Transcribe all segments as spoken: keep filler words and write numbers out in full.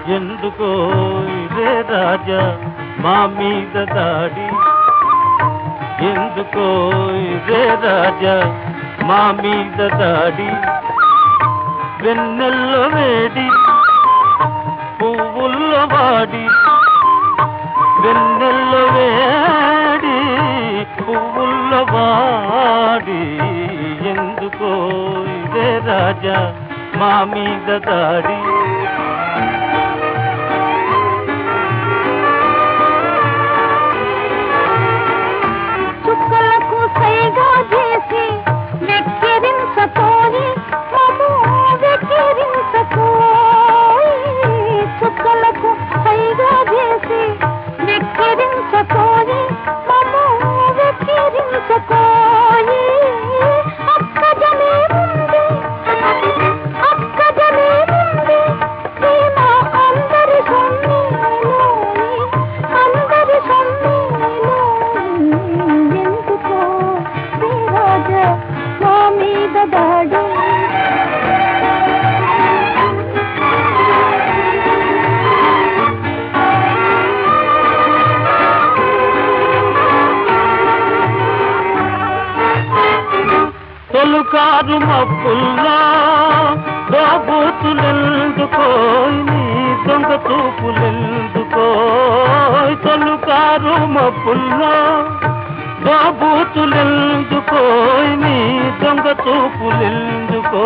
ఎందుకో ఇదే రాజా మా మీద దాడి, ఎందుకో ఇదే రాజా మా మీద దాడి. వెన్నెల్లో వేడి పువ్వుల్లో వాడి, వెన్నెల్లో వేడి పువ్వుల్లో వాడి, ఎందుకో ఇదే రాజా మా మీద దాడి. తొలుకారు మబ్బుల్లో దోబూతులెందుకో, నీ దొంగ చూపులెందుకో. తొలుకారు మబ్బుల్లో దోబూతులెందుకో, నీ దొంగ చూపులెందుకో.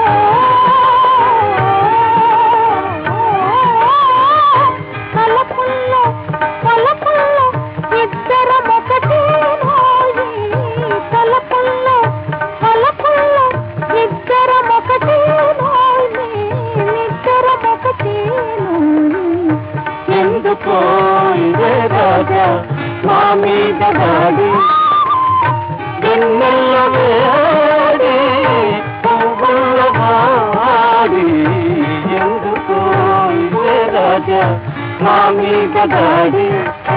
ఎందుకో ఇదే రాజా మా మీద దాడి, వెన్నెల్లో వేడి పువ్వుల్లో వాడి, ఎందుకో ఇదే రాజా మా మీద దాడి.